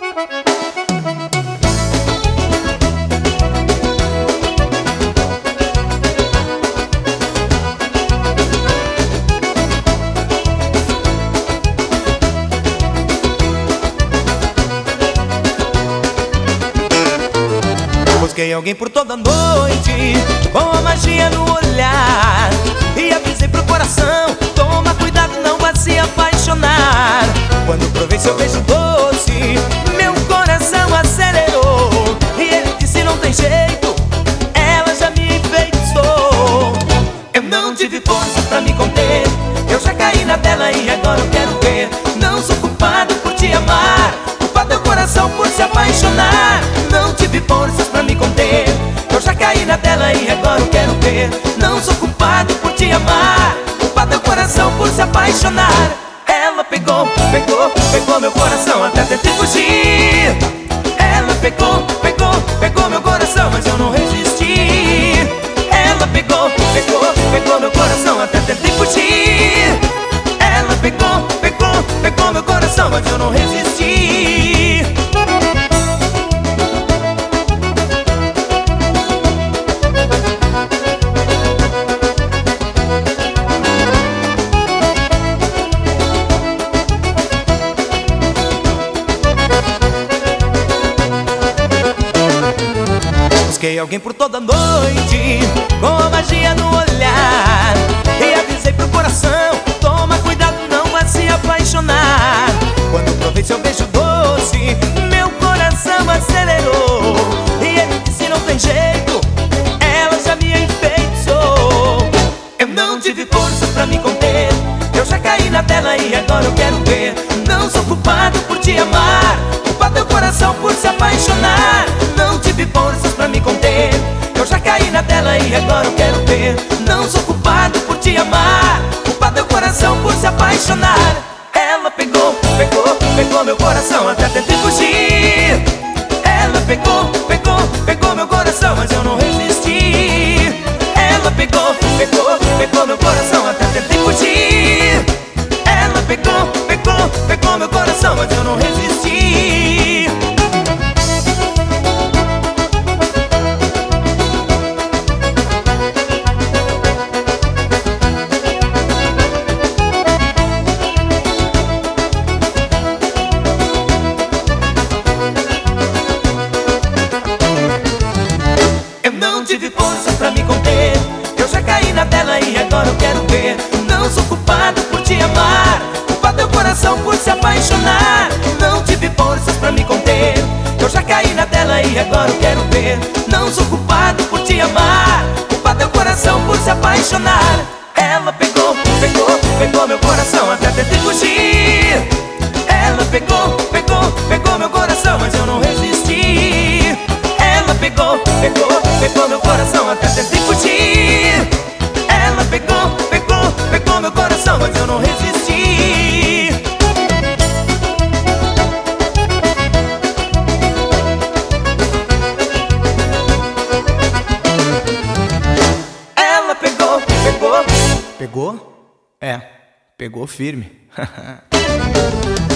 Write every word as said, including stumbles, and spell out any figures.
Busquei alguém por toda noite, com a magia no olhar, e avisei pro coração: toma cuidado, não vá se apaixonar. Quando provei seu beijo doce, meu coração acelerou, e ele disse: não tem jeito, ela já me enfeitiçou. Eu não tive força pra me conter, eu já caí na tela e agora eu quero ver. Não sou culpado por te amar, culpado é o coração por se apaixonar. Não tive forças pra me conter, eu já caí na tela e agora eu quero ver. Não sou culpado por te amar, culpado é o coração por se apaixonar. Ela pegou, pegou, pegou meu coração, até tentei fugir. Ela pegou, pegou, pegou meu coração, mas eu não resisti. Ela pegou, pegou, pegou meu coração, até tentei fugir. Ela pegou, pegou, pegou meu coração, mas eu não resisti. Busquei alguém por toda noite, com a magia no olhar, e avisei pro coração: toma cuidado, não vá se apaixonar. Quando provei seu beijo doce, meu coração acelerou, e ele disse: não tem jeito, ela já me enfeitiçou. Eu não tive força pra me conter, eu já caí na tela e agora eu quero ver. Não sou culpado por te amar, culpado é o coração por se apaixonar. Não tive forças pra me conter, eu já caí na tela e agora eu quero ver. Não sou culpado por te amar, culpado é o coração por se apaixonar. Ela pegou, pegou, pegou meu coração, até tentei fugir. Ela pegou, pegou, pegou meu coração, mas eu não resisti. Ela pegou, pegou, pegou meu coração, até tentei fugir. Ela pegou, pegou, pegou meu coração, mas eu não resisti. Não tive força pra me conter, eu já caí na tela e agora eu quero ver. Não sou culpado por te amar, culpado é o coração por se apaixonar. Não tive forças pra me conter, eu já caí na tela e agora eu quero ver. Não sou culpado por te amar, culpado é o coração por se apaixonar. Ela pegou, pegou, pegou meu coração, até tentei fugir. Ela pegou, pegou, pegou meu coração, mas eu não resisti. Ela pegou, pegou, pegou meu coração, até tentei fugir. Ela pegou, pegou, pegou meu coração, mas eu não resisti. Ela pegou, pegou, pegou? É, pegou firme.